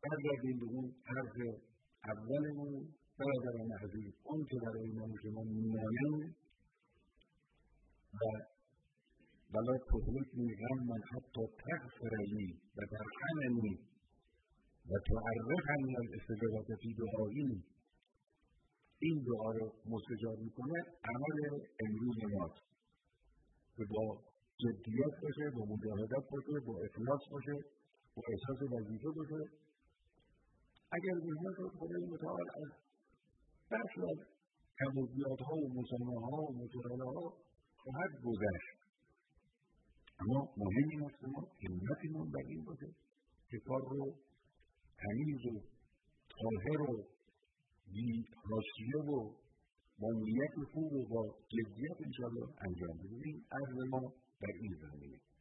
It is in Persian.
برگردیم به اون حرف اولمون. برادران عزیز، اون که برای من شما میمانم ولا تهلکنی غما حتی تغفر لی و ترحمنی و تعرفنی الاستجابة فی دعایی، این دعا رو مستجاب میکنه. عمل امروز ماست که با جدیت باشه، با مجاهدت باشه، با اخلاص باشه، با احساس وظیفه باشه. اگر ذهنیت خدای متعال از بخش از کم‌وزیادها و مسامحه‌ها و مجادله‌ها خواهد گذشت، اما مهم این است که ما همتمون بر این باشه که کار رو تمیز و طاهر و بی حاشیه و با نیت خوب و با جدیت انشاءالله انجام بدیم. این عرض ما در این زمینه.